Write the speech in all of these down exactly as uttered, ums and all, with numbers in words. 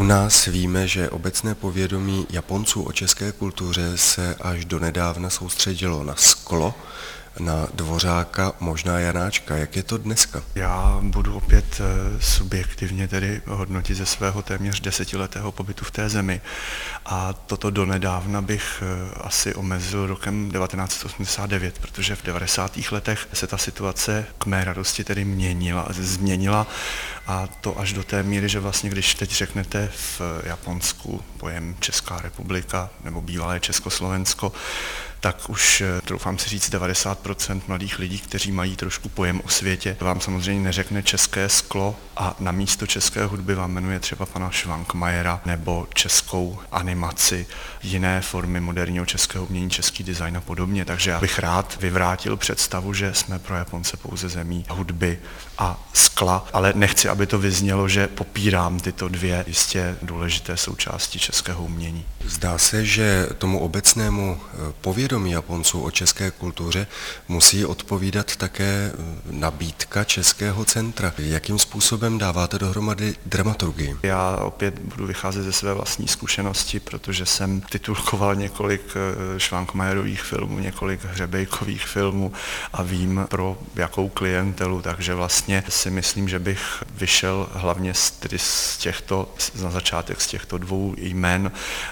nás víme, že obecné povědomí Japonců o české kultuře se až donedávna soustředilo na sklo, na Dvořáka, možná Janáčka. Jak je to dneska? Já budu opět subjektivně tedy hodnotit ze svého téměř desetiletého pobytu v té zemi. A toto donedávna bych asi omezil rokem devatenáct set osmdesát devět, protože v devadesátých letech se ta situace k mé radosti tedy měnila, změnila. A to až do té míry, že vlastně když teď řeknete v Japonsku pojem Česká republika nebo bývalé Československo, tak už troufám si říct devadesát procent mladých lidí, kteří mají trošku pojem o světě, vám samozřejmě neřekne české sklo a na místo české hudby vám jmenuje třeba pana Švankmajera nebo českou animaci, jiné formy moderního českého umění, český design a podobně. Takže já bych rád vyvrátil představu, že jsme pro Japonce pouze zemí hudby a skla, ale nechci, aby to vyznělo, že popírám tyto dvě jistě důležité součásti českého umění. Zdá se, že tomu obecnému povědomí Japonců o české kultuře musí odpovídat také nabídka Českého centra. Jakým způsobem dáváte dohromady dramaturgii? Já opět budu vycházet ze své vlastní zkušenosti, protože jsem titulkoval několik Švankmajerových filmů, několik Hřebejkových filmů a vím, pro jakou klientelu, takže vlastně si myslím, že bych vyšel hlavně z, tedy z těchto, na začátek z těchto dvou jmen.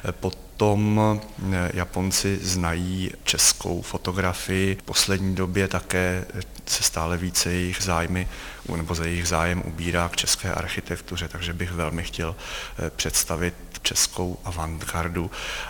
Potom Japonci znají českou fotografii. V poslední době také se stále více jejich zájmy nebo za jejich zájem ubírá k české architektuře, takže bych velmi chtěl představit českou avantgardu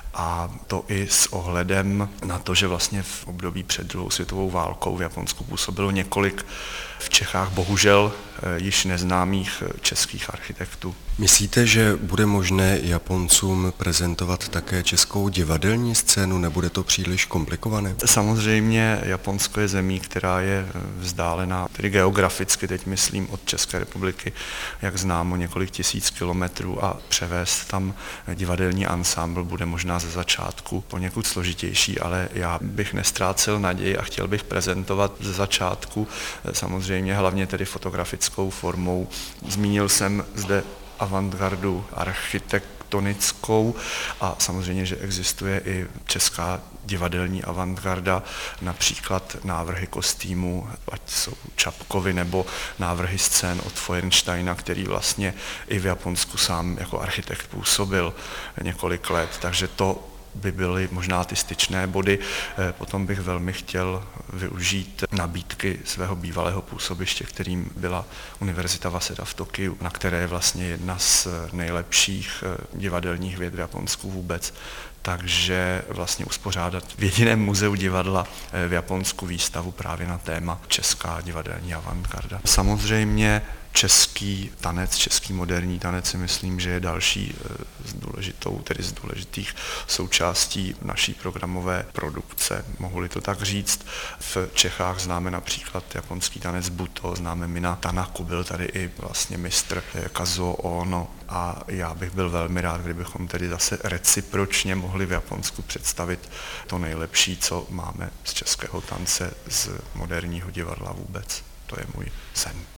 a to i s ohledem na to, že vlastně v období před druhou světovou válkou v Japonsku působilo několik v Čechách bohužel již neznámých českých architektů. Myslíte, že bude možné Japoncům prezentovat také českou divadelní scénu, nebude to příliš komplikované? Samozřejmě Japonsko je zemí, která je vzdálená, tedy geograficky teď myslím od České republiky, jak známo, několik tisíc kilometrů a převést tam divadelní ansámbl bude možná ze začátku poněkud složitější, ale já bych nestrácel naději a chtěl bych prezentovat ze začátku samozřejmě hlavně tedy fotografickou formou. Zmínil jsem zde avantgardu architektonickou a samozřejmě, že existuje i česká divadelní avantgarda, například návrhy kostýmů, ať jsou Čapkovy, nebo návrhy scén od Feuersteina, který vlastně i v Japonsku sám jako architekt působil několik let, takže to by byly možná ty styčné body. Potom bych velmi chtěl využít nabídky svého bývalého působiště, kterým byla Univerzita Waseda v Tokiu, na které je vlastně jedna z nejlepších divadelních věd v Japonsku vůbec. Takže vlastně uspořádat v jediném muzeu divadla v Japonsku výstavu právě na téma česká divadelní avantgarda. Samozřejmě český tanec, český moderní tanec si myslím, že je další z důležitou, tedy z důležitých součástí naší programové produkce, mohu-li to tak říct. V Čechách známe například japonský tanec Buto, známe Mina Tanaku, byl tady i vlastně mistr Kazuo Ono a já bych byl velmi rád, kdybychom tedy zase recipročně mohli v Japonsku představit to nejlepší, co máme z českého tance, z moderního divadla vůbec. To je můj sen.